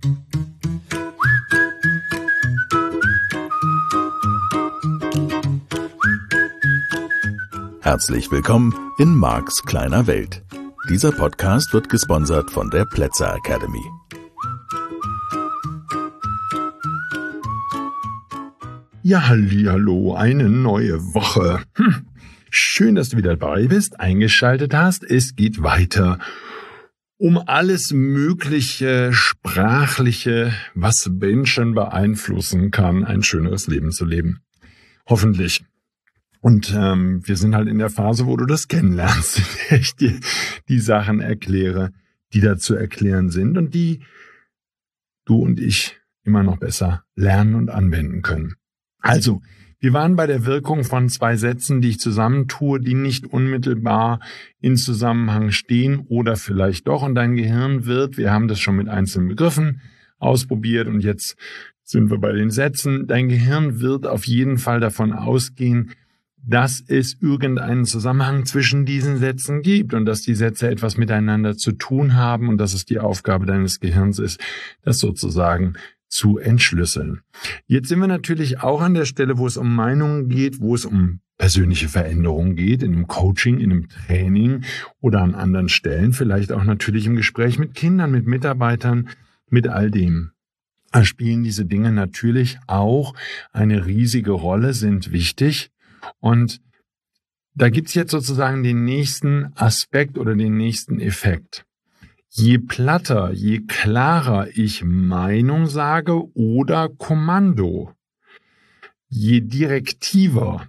Herzlich willkommen in Marks kleiner Welt. Dieser Podcast wird gesponsert von der Plätzer Academy. Ja, hallihallo, eine neue Woche. Schön, dass du wieder dabei bist, eingeschaltet hast. Es geht weiter um alles mögliche Sprachliche, was Menschen beeinflussen kann, ein schöneres Leben zu leben. Hoffentlich. Und wir sind halt in der Phase, wo du das kennenlernst, in der ich dir die Sachen erkläre, die da zu erklären sind und die du und ich immer noch besser lernen und anwenden können. Also, wir waren bei der Wirkung von 2 Sätzen, die ich zusammentue, die nicht unmittelbar in Zusammenhang stehen oder vielleicht doch. Und dein Gehirn wird, wir haben das schon mit einzelnen Begriffen ausprobiert und jetzt sind wir bei den Sätzen, dein Gehirn wird auf jeden Fall davon ausgehen, dass es irgendeinen Zusammenhang zwischen diesen Sätzen gibt und dass die Sätze etwas miteinander zu tun haben und dass es die Aufgabe deines Gehirns ist, das sozusagen zu entschlüsseln. Jetzt sind wir natürlich auch an der Stelle, wo es um Meinungen geht, wo es um persönliche Veränderungen geht, in einem Coaching, in einem Training oder an anderen Stellen, vielleicht auch natürlich im Gespräch mit Kindern, mit Mitarbeitern, mit all dem. Da spielen diese Dinge natürlich auch eine riesige Rolle, sind wichtig. Und da gibt's jetzt sozusagen den nächsten Aspekt oder den nächsten Effekt. Je platter, je klarer ich Meinung sage oder Kommando, je direktiver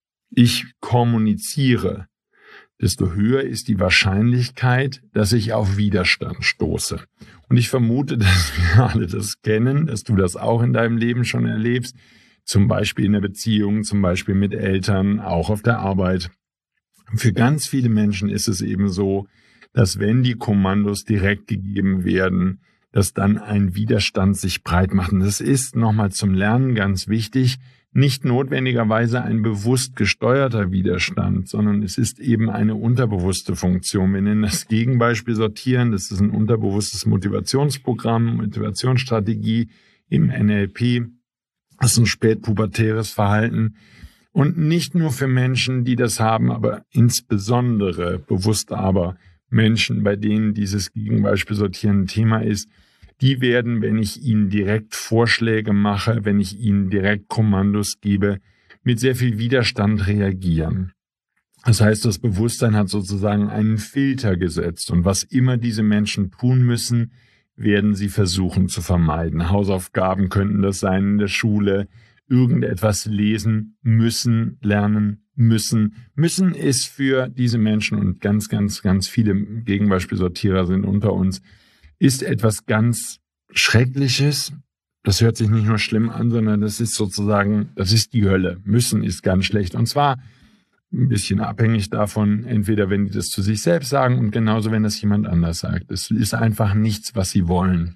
ich kommuniziere, desto höher ist die Wahrscheinlichkeit, dass ich auf Widerstand stoße. Und ich vermute, dass wir alle das kennen, dass du das auch in deinem Leben schon erlebst, zum Beispiel in der Beziehung, zum Beispiel mit Eltern, auch auf der Arbeit. Für ganz viele Menschen ist es eben so, dass wenn die Kommandos direkt gegeben werden, dass dann ein Widerstand sich breit macht. Und das ist nochmal zum Lernen ganz wichtig, nicht notwendigerweise ein bewusst gesteuerter Widerstand, sondern es ist eben eine unterbewusste Funktion. Wir nennen das Gegenbeispiel sortieren, das ist ein unterbewusstes Motivationsprogramm, Motivationsstrategie im NLP. Das ist ein spätpubertäres Verhalten. Und nicht nur für Menschen, die das haben, aber insbesondere, bewusst aber, Menschen, bei denen dieses Gegenbeispiel sortieren ein Thema ist, die werden, wenn ich ihnen direkt Vorschläge mache, wenn ich ihnen direkt Kommandos gebe, mit sehr viel Widerstand reagieren. Das heißt, das Bewusstsein hat sozusagen einen Filter gesetzt und was immer diese Menschen tun müssen, werden sie versuchen zu vermeiden. Hausaufgaben könnten das sein in der Schule, irgendetwas lesen müssen, lernen müssen. Müssen ist für diese Menschen, und ganz, ganz, ganz viele Gegenbeispielsortierer sind unter uns, ist etwas ganz Schreckliches. Das hört sich nicht nur schlimm an, sondern das ist sozusagen, das ist die Hölle. Müssen ist ganz schlecht. Und zwar ein bisschen abhängig davon, entweder wenn die das zu sich selbst sagen und genauso, wenn das jemand anders sagt. Es ist einfach nichts, was sie wollen.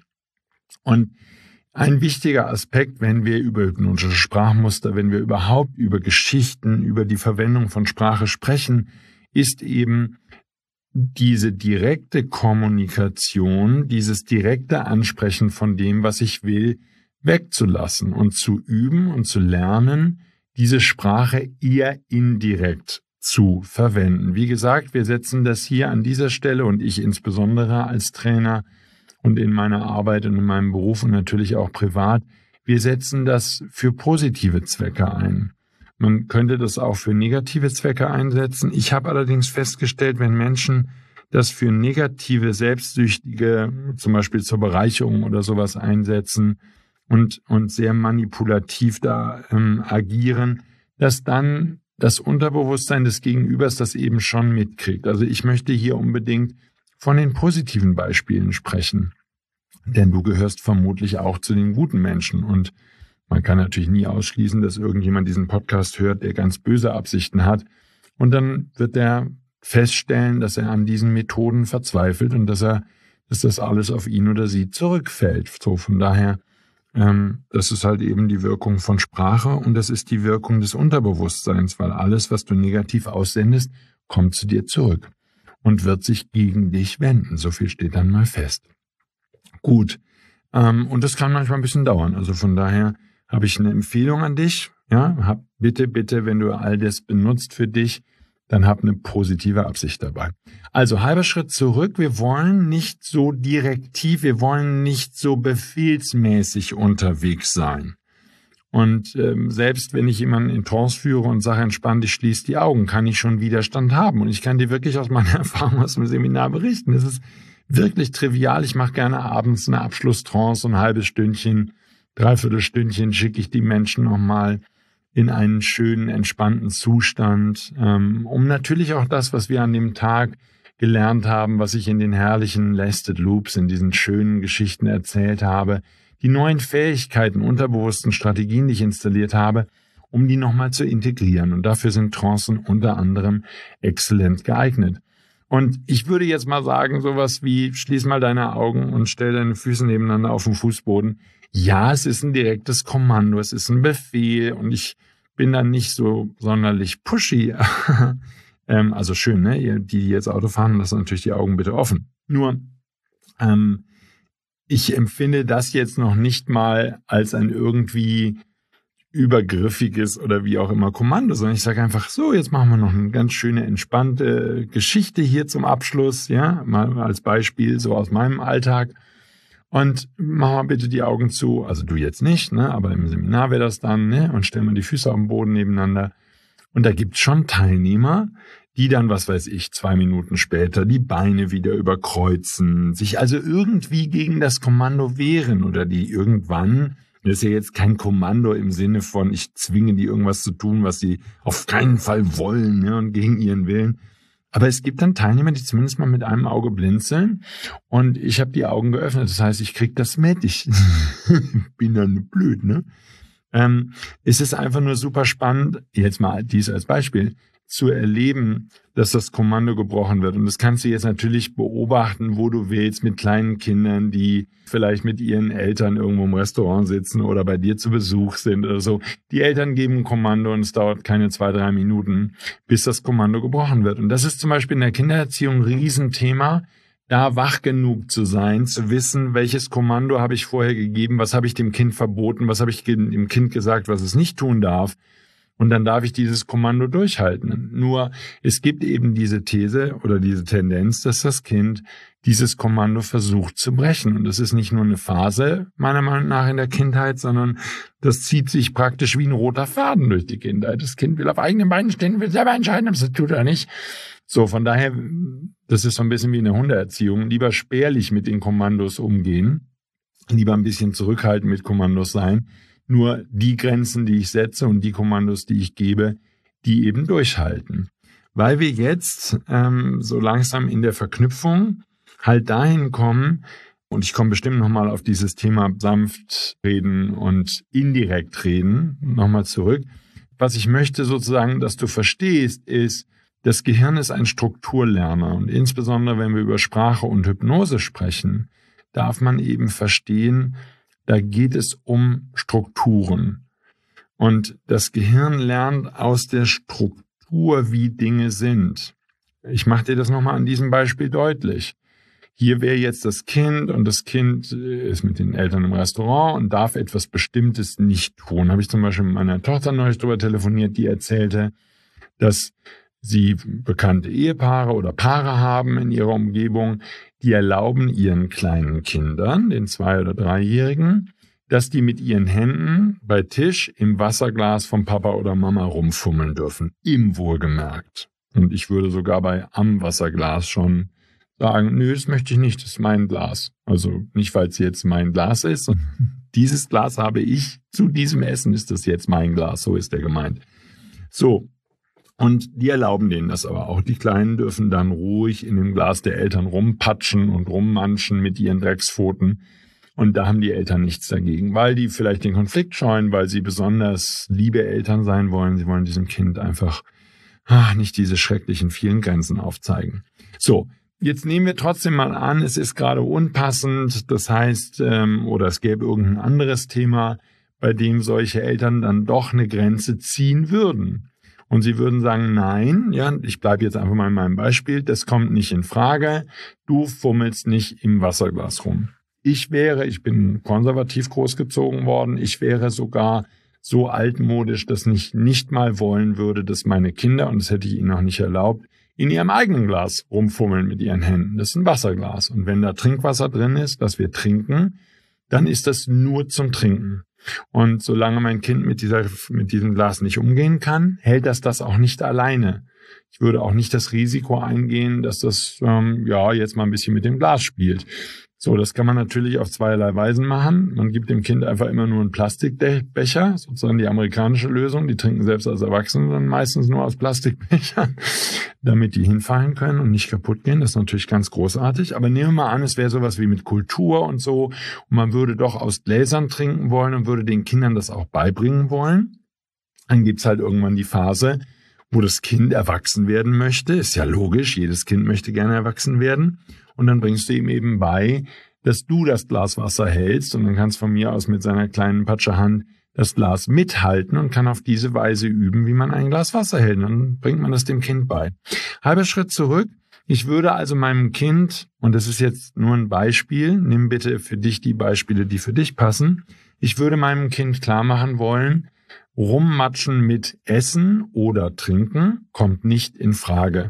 Und ein wichtiger Aspekt, wenn wir über hypnotische Sprachmuster, wenn wir überhaupt über Geschichten, über die Verwendung von Sprache sprechen, ist eben diese direkte Kommunikation, dieses direkte Ansprechen von dem, was ich will, wegzulassen und zu üben und zu lernen, diese Sprache eher indirekt zu verwenden. Wie gesagt, wir setzen das hier an dieser Stelle und ich insbesondere als Trainer und in meiner Arbeit und in meinem Beruf und natürlich auch privat, wir setzen das für positive Zwecke ein. Man könnte das auch für negative Zwecke einsetzen. Ich habe allerdings festgestellt, wenn Menschen das für negative, selbstsüchtige, zum Beispiel zur Bereicherung oder sowas einsetzen und sehr manipulativ da agieren, dass dann das Unterbewusstsein des Gegenübers das eben schon mitkriegt. Also ich möchte hier unbedingt von den positiven Beispielen sprechen. Denn du gehörst vermutlich auch zu den guten Menschen. Und man kann natürlich nie ausschließen, dass irgendjemand diesen Podcast hört, der ganz böse Absichten hat. Und dann wird er feststellen, dass er an diesen Methoden verzweifelt und dass das alles auf ihn oder sie zurückfällt. So von daher, das ist halt eben die Wirkung von Sprache und das ist die Wirkung des Unterbewusstseins, weil alles, was du negativ aussendest, kommt zu dir zurück und wird sich gegen dich wenden. So viel steht dann mal fest. Gut, Und das kann manchmal ein bisschen dauern. Also von daher habe ich eine Empfehlung an dich. Ja, hab bitte, wenn du all das benutzt für dich, dann hab eine positive Absicht dabei. Also halber Schritt zurück. Wir wollen nicht so direktiv, wir wollen nicht so befehlsmäßig unterwegs sein. Und selbst wenn ich jemanden in Trance führe und sage, entspann dich, schließ die Augen, kann ich schon Widerstand haben. Und ich kann dir wirklich aus meiner Erfahrung aus dem Seminar berichten. Es ist wirklich trivial. Ich mache gerne abends eine Abschlusstrance, so ein halbes Stündchen, 3/4 Stündchen schicke ich die Menschen nochmal in einen schönen, entspannten Zustand, um natürlich auch das, was wir an dem Tag gelernt haben, was ich in den herrlichen Nested Loops, in diesen schönen Geschichten erzählt habe, die neuen Fähigkeiten, unterbewussten Strategien, die ich installiert habe, um die nochmal zu integrieren. Und dafür sind Trancen unter anderem exzellent geeignet. Und ich würde jetzt mal sagen, sowas wie, schließ mal deine Augen und stell deine Füße nebeneinander auf den Fußboden. Ja, es ist ein direktes Kommando, es ist ein Befehl und ich bin dann nicht so sonderlich pushy. Also schön, ne? Die jetzt Auto fahren, lassen natürlich die Augen bitte offen. Nur, ich empfinde das jetzt noch nicht mal als ein irgendwie übergriffiges oder wie auch immer Kommando, sondern ich sage einfach so, jetzt machen wir noch eine ganz schöne, entspannte Geschichte hier zum Abschluss, ja, mal als Beispiel so aus meinem Alltag. Und mach mal bitte die Augen zu, also du jetzt nicht, ne, aber im Seminar wäre das dann, ne, und stell mal die Füße auf den Boden nebeneinander. Und da gibt's schon Teilnehmer, die dann, was weiß ich, 2 Minuten später die Beine wieder überkreuzen, sich also irgendwie gegen das Kommando wehren oder die irgendwann, das ist ja jetzt kein Kommando im Sinne von, ich zwinge die irgendwas zu tun, was sie auf keinen Fall wollen, ne, und gegen ihren Willen. Aber es gibt dann Teilnehmer, die zumindest mal mit einem Auge blinzeln und ich habe die Augen geöffnet. Das heißt, ich krieg das mit. Ich bin dann blöd, ne? Es ist einfach nur super spannend, jetzt mal dies als Beispiel, zu erleben, dass das Kommando gebrochen wird. Und das kannst du jetzt natürlich beobachten, wo du willst, mit kleinen Kindern, die vielleicht mit ihren Eltern irgendwo im Restaurant sitzen oder bei dir zu Besuch sind oder so. Die Eltern geben ein Kommando und es dauert keine 2-3 Minuten, bis das Kommando gebrochen wird. Und das ist zum Beispiel in der Kindererziehung ein Riesenthema, da wach genug zu sein, zu wissen, welches Kommando habe ich vorher gegeben, was habe ich dem Kind verboten, was habe ich dem Kind gesagt, was es nicht tun darf. Und dann darf ich dieses Kommando durchhalten. Nur es gibt eben diese These oder diese Tendenz, dass das Kind dieses Kommando versucht zu brechen. Und das ist nicht nur eine Phase, meiner Meinung nach, in der Kindheit, sondern das zieht sich praktisch wie ein roter Faden durch die Kindheit. Das Kind will auf eigenen Beinen stehen, will selber entscheiden, ob es das tut oder nicht. So, von daher, das ist so ein bisschen wie eine Hundeerziehung. Lieber spärlich mit den Kommandos umgehen, lieber ein bisschen zurückhaltend mit Kommandos sein. Nur die Grenzen, die ich setze und die Kommandos, die ich gebe, die eben durchhalten. Weil wir jetzt so langsam in der Verknüpfung halt dahin kommen, und ich komme bestimmt nochmal auf dieses Thema sanft reden und indirekt reden nochmal zurück. Was ich möchte sozusagen, dass du verstehst, ist, das Gehirn ist ein Strukturlerner. Und insbesondere, wenn wir über Sprache und Hypnose sprechen, darf man eben verstehen, da geht es um Strukturen. Und das Gehirn lernt aus der Struktur, wie Dinge sind. Ich mache dir das nochmal an diesem Beispiel deutlich. Hier wäre jetzt das Kind und das Kind ist mit den Eltern im Restaurant und darf etwas Bestimmtes nicht tun. Habe ich zum Beispiel mit meiner Tochter neulich darüber telefoniert, die erzählte, dass sie bekannte Ehepaare oder Paare haben in ihrer Umgebung, die erlauben ihren kleinen Kindern, den 2- oder 3-Jährigen, dass die mit ihren Händen bei Tisch im Wasserglas von Papa oder Mama rumfummeln dürfen. Im Wohlgemerkt. Und ich würde sogar am Wasserglas schon sagen, nö, das möchte ich nicht, das ist mein Glas. Also nicht, weil es jetzt mein Glas ist. Dieses Glas habe ich, zu diesem Essen ist das jetzt mein Glas, so ist der gemeint. So. Und die erlauben denen das aber auch. Die Kleinen dürfen dann ruhig in dem Glas der Eltern rumpatschen und rummanschen mit ihren Dreckspfoten. Und da haben die Eltern nichts dagegen, weil die vielleicht den Konflikt scheuen, weil sie besonders liebe Eltern sein wollen. Sie wollen diesem Kind einfach nicht diese schrecklichen vielen Grenzen aufzeigen. So, jetzt nehmen wir trotzdem mal an, es ist gerade unpassend. Das heißt, oder es gäbe irgendein anderes Thema, bei dem solche Eltern dann doch eine Grenze ziehen würden. Und sie würden sagen, nein, ja, ich bleibe jetzt einfach mal in meinem Beispiel, das kommt nicht in Frage, du fummelst nicht im Wasserglas rum. Ich bin konservativ großgezogen worden, ich wäre sogar so altmodisch, dass ich nicht mal wollen würde, dass meine Kinder, und das hätte ich ihnen auch nicht erlaubt, in ihrem eigenen Glas rumfummeln mit ihren Händen. Das ist ein Wasserglas. Und wenn da Trinkwasser drin ist, das wir trinken, dann ist das nur zum Trinken. Und solange mein Kind mit diesem Glas nicht umgehen kann, hält das auch nicht alleine. Ich würde auch nicht das Risiko eingehen, dass das jetzt mal ein bisschen mit dem Glas spielt. So, das kann man natürlich auf zweierlei Weisen machen. Man gibt dem Kind einfach immer nur einen Plastikbecher, sozusagen die amerikanische Lösung. Die trinken selbst als Erwachsene dann meistens nur aus Plastikbechern, damit die hinfallen können und nicht kaputt gehen. Das ist natürlich ganz großartig. Aber nehmen wir mal an, es wäre sowas wie mit Kultur und so. Und man würde doch aus Gläsern trinken wollen und würde den Kindern das auch beibringen wollen. Dann gibt's halt irgendwann die Phase, wo das Kind erwachsen werden möchte. Ist ja logisch, jedes Kind möchte gerne erwachsen werden. Und dann bringst du ihm eben bei, dass du das Glas Wasser hältst und dann kannst von mir aus mit seiner kleinen Patschehand das Glas mithalten und kann auf diese Weise üben, wie man ein Glas Wasser hält. Und dann bringt man das dem Kind bei. Halber Schritt zurück. Ich würde also meinem Kind, und das ist jetzt nur ein Beispiel, nimm bitte für dich die Beispiele, die für dich passen. Ich würde meinem Kind klar machen wollen, Rummatschen mit Essen oder Trinken kommt nicht in Frage.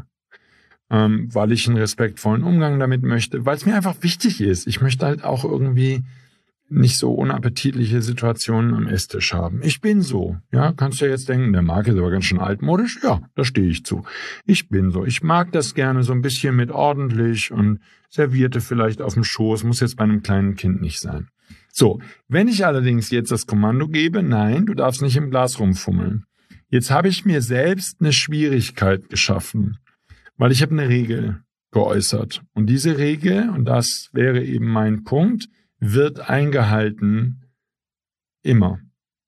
Weil ich einen respektvollen Umgang damit möchte, weil es mir einfach wichtig ist. Ich möchte halt auch irgendwie nicht so unappetitliche Situationen am Esstisch haben. Ich bin so. Ja, kannst du ja jetzt denken, der Marc ist aber ganz schön altmodisch. Ja, da stehe ich zu. Ich bin so. Ich mag das gerne so ein bisschen mit ordentlich und Serviette vielleicht auf dem Schoß. Muss jetzt bei einem kleinen Kind nicht sein. So, wenn ich allerdings jetzt das Kommando gebe, nein, du darfst nicht im Glas rumfummeln. Jetzt habe ich mir selbst eine Schwierigkeit geschaffen. Weil ich habe eine Regel geäußert. Und diese Regel, und das wäre eben mein Punkt, wird eingehalten immer.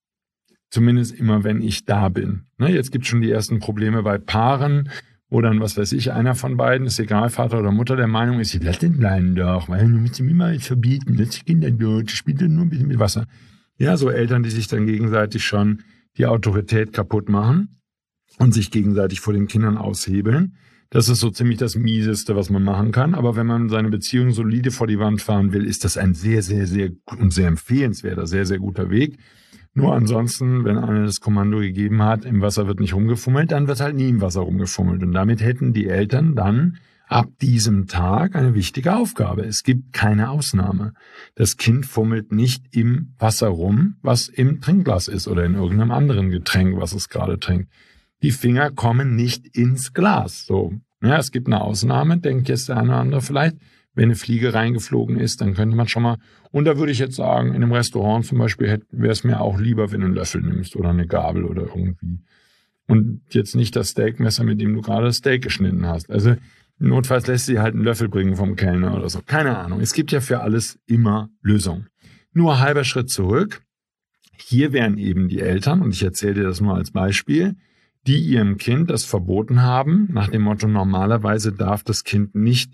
Zumindest immer, wenn ich da bin. Jetzt gibt es schon die ersten Probleme bei Paaren, wo dann, was weiß ich, einer von beiden, ist egal, Vater oder Mutter, der Meinung ist, lass den Kleinen doch, weil du musst ihm immer verbieten, lass die Kinder durch, spielt nur ein bisschen mit Wasser. Ja, so Eltern, die sich dann gegenseitig schon die Autorität kaputt machen und sich gegenseitig vor den Kindern aushebeln. Das ist so ziemlich das Mieseste, was man machen kann. Aber wenn man seine Beziehung solide vor die Wand fahren will, ist das ein sehr, sehr, sehr und sehr empfehlenswerter, sehr, sehr guter Weg. Nur ansonsten, wenn einer das Kommando gegeben hat, im Wasser wird nicht rumgefummelt, dann wird halt nie im Wasser rumgefummelt. Und damit hätten die Eltern dann ab diesem Tag eine wichtige Aufgabe. Es gibt keine Ausnahme. Das Kind fummelt nicht im Wasser rum, was im Trinkglas ist oder in irgendeinem anderen Getränk, was es gerade trinkt. Die Finger kommen nicht ins Glas. So, ja, es gibt eine Ausnahme, denkt jetzt der eine oder andere vielleicht. Wenn eine Fliege reingeflogen ist, dann könnte man schon mal, und da würde ich jetzt sagen, in einem Restaurant zum Beispiel wäre es mir auch lieber, wenn du einen Löffel nimmst oder eine Gabel oder irgendwie. Und jetzt nicht das Steakmesser, mit dem du gerade das Steak geschnitten hast. Also notfalls lässt sie halt einen Löffel bringen vom Kellner oder so. Keine Ahnung. Es gibt ja für alles immer Lösungen. Nur halber Schritt zurück. Hier wären eben die Eltern, und ich erzähle dir das nur als Beispiel, die ihrem Kind das verboten haben, nach dem Motto, normalerweise darf das Kind nicht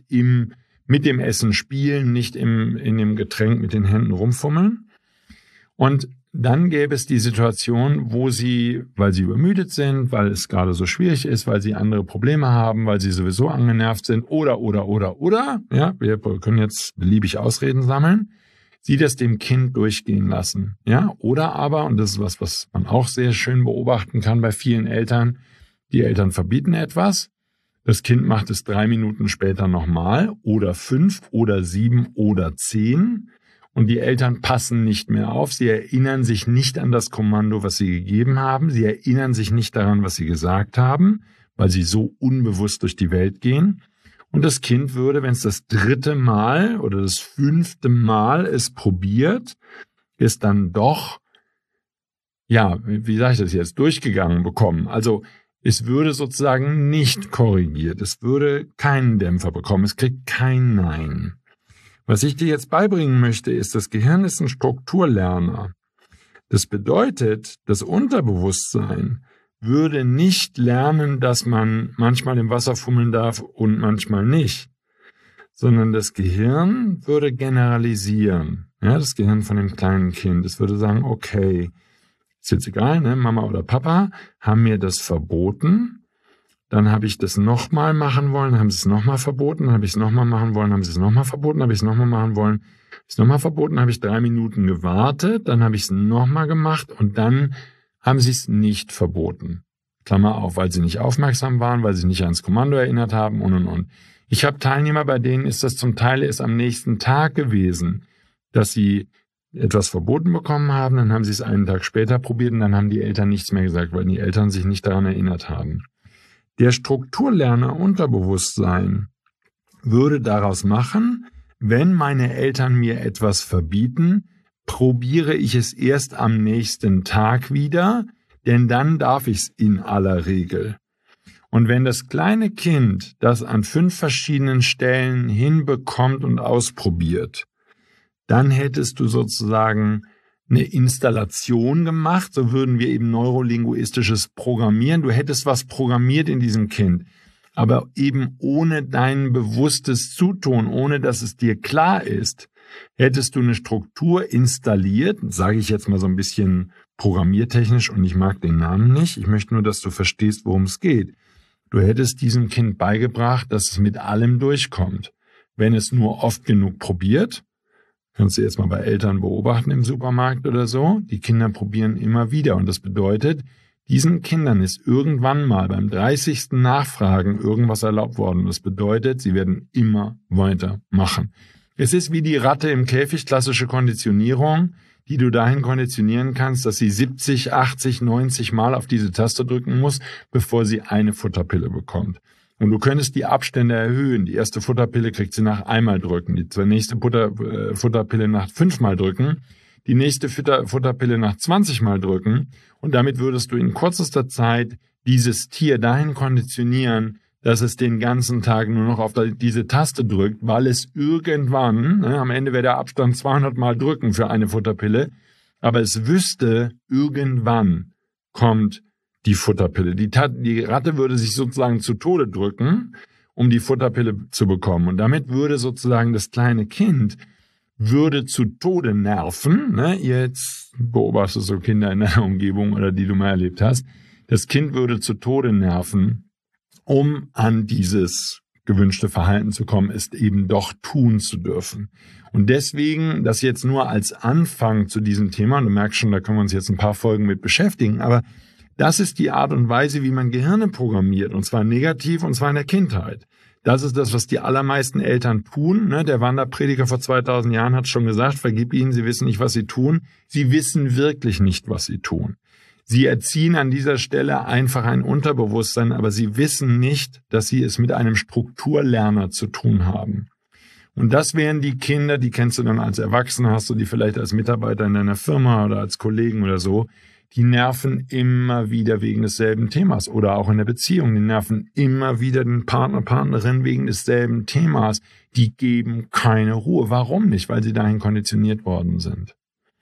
mit dem Essen spielen, nicht in dem Getränk mit den Händen rumfummeln. Und dann gäbe es die Situation, wo sie, weil sie übermüdet sind, weil es gerade so schwierig ist, weil sie andere Probleme haben, weil sie sowieso angenervt sind oder, ja, wir können jetzt beliebig Ausreden sammeln, sie das dem Kind durchgehen lassen. Ja, oder aber, und das ist was man auch sehr schön beobachten kann bei vielen Eltern, die Eltern verbieten etwas, das Kind macht es 3 Minuten später nochmal oder 5 oder 7 oder 10 und die Eltern passen nicht mehr auf, sie erinnern sich nicht an das Kommando, was sie gegeben haben, sie erinnern sich nicht daran, was sie gesagt haben, weil sie so unbewusst durch die Welt gehen. Und das Kind würde, wenn es das 3. Mal oder das 5. Mal es probiert, es dann doch, ja, wie sage ich das jetzt, durchgegangen bekommen. Also es würde sozusagen nicht korrigiert, es würde keinen Dämpfer bekommen, es kriegt kein Nein. Was ich dir jetzt beibringen möchte, ist, das Gehirn ist ein Strukturlerner. Das bedeutet, das Unterbewusstsein würde nicht lernen, dass man manchmal im Wasser fummeln darf und manchmal nicht, sondern das Gehirn würde generalisieren. Ja, das Gehirn von dem kleinen Kind. Es würde sagen, okay, ist jetzt egal, ne? Mama oder Papa haben mir das verboten, Dann habe ich das nochmal machen wollen, dann haben sie es nochmal verboten, dann habe ich es nochmal machen wollen, haben sie es nochmal verboten, habe ich es nochmal machen wollen, ist nochmal verboten, habe ich 3 Minuten gewartet, dann habe ich es nochmal gemacht und dann haben sie es nicht verboten. Klammer auf, weil sie nicht aufmerksam waren, weil sie nicht ans Kommando erinnert haben und. Ich habe Teilnehmer, bei denen ist das zum Teil erst am nächsten Tag gewesen, dass sie etwas verboten bekommen haben, dann haben sie es einen Tag später probiert und dann haben die Eltern nichts mehr gesagt, weil die Eltern sich nicht daran erinnert haben. Der Strukturlerner Unterbewusstsein würde daraus machen, wenn meine Eltern mir etwas verbieten, probiere ich es erst am nächsten Tag wieder, denn dann darf ich es in aller Regel. Und wenn das kleine Kind das an 5 verschiedenen Stellen hinbekommt und ausprobiert, dann hättest du sozusagen eine Installation gemacht, so würden wir eben neurolinguistisches Programmieren. Du hättest was programmiert in diesem Kind, aber eben ohne dein bewusstes Zutun, ohne dass es dir klar ist, hättest du eine Struktur installiert, sage ich jetzt mal so ein bisschen programmiertechnisch und ich mag den Namen nicht, ich möchte nur, dass du verstehst, worum es geht. Du hättest diesem Kind beigebracht, dass es mit allem durchkommt. Wenn es nur oft genug probiert, kannst du jetzt mal bei Eltern beobachten im Supermarkt oder so, die Kinder probieren immer wieder und das bedeutet, diesen Kindern ist irgendwann mal beim 30. Nachfragen irgendwas erlaubt worden. Das bedeutet, sie werden immer weiter machen. Es ist wie die Ratte im Käfig, klassische Konditionierung, die du dahin konditionieren kannst, dass sie 70, 80, 90 Mal auf diese Taste drücken muss, bevor sie eine Futterpille bekommt. Und du könntest die Abstände erhöhen. Die erste Futterpille kriegt sie nach einmal drücken, die nächste Futterpille nach 5-mal drücken, die nächste Futterpille nach 20 Mal drücken. Und damit würdest du in kürzester Zeit dieses Tier dahin konditionieren, dass es den ganzen Tag nur noch auf diese Taste drückt, weil es irgendwann, am Ende wäre der Abstand 200 Mal drücken für eine Futterpille, aber es wüsste, irgendwann kommt die Futterpille. Die Ratte würde sich sozusagen zu Tode drücken, um die Futterpille zu bekommen. Und damit würde sozusagen das kleine Kind würde zu Tode nerven. Jetzt beobachtest du so Kinder in deiner Umgebung oder die du mal erlebt hast. Das Kind würde zu Tode nerven, um an dieses gewünschte Verhalten zu kommen, ist eben doch tun zu dürfen. Und deswegen, das jetzt nur als Anfang zu diesem Thema, und du merkst schon, da können wir uns jetzt ein paar Folgen mit beschäftigen, aber das ist die Art und Weise, wie man Gehirne programmiert, und zwar negativ, und zwar in der Kindheit. Das ist das, was die allermeisten Eltern tun. Der Wanderprediger vor 2000 Jahren hat schon gesagt, vergib ihnen, sie wissen nicht, was sie tun. Sie wissen wirklich nicht, was sie tun. Sie erziehen an dieser Stelle einfach ein Unterbewusstsein, aber sie wissen nicht, dass sie es mit einem Strukturlerner zu tun haben. Und das wären die Kinder, die kennst du dann als Erwachsener, hast du die vielleicht als Mitarbeiter in deiner Firma oder als Kollegen oder so, die nerven immer wieder wegen desselben Themas oder auch in der Beziehung, die nerven immer wieder den Partner, Partnerin wegen desselben Themas. Die geben keine Ruhe. Warum nicht? Weil sie dahin konditioniert worden sind.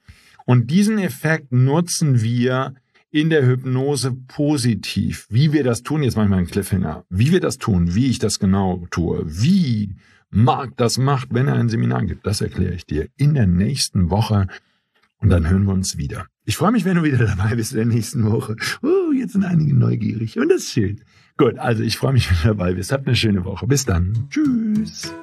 Und diesen Effekt nutzen wir in der Hypnose positiv. Wie wir das tun, jetzt mache ich mal einen Cliffhanger, wie wir das tun, wie ich das genau tue, wie Marc das macht, wenn er ein Seminar gibt, das erkläre ich dir in der nächsten Woche und dann hören wir uns wieder. Ich freue mich, wenn du wieder dabei bist in der nächsten Woche. Jetzt sind einige neugierig und das ist schön. Gut, also ich freue mich, wenn du dabei bist. Habt eine schöne Woche. Bis dann. Tschüss.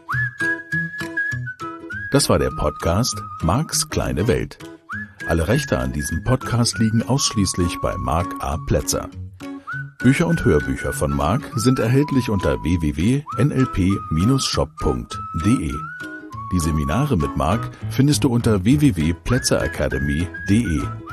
Das war der Podcast Marcs kleine Welt. Alle Rechte an diesem Podcast liegen ausschließlich bei Marc A. Plätzer. Bücher und Hörbücher von Marc sind erhältlich unter www.nlp-shop.de. Die Seminare mit Marc findest du unter www.plätzeracademy.de.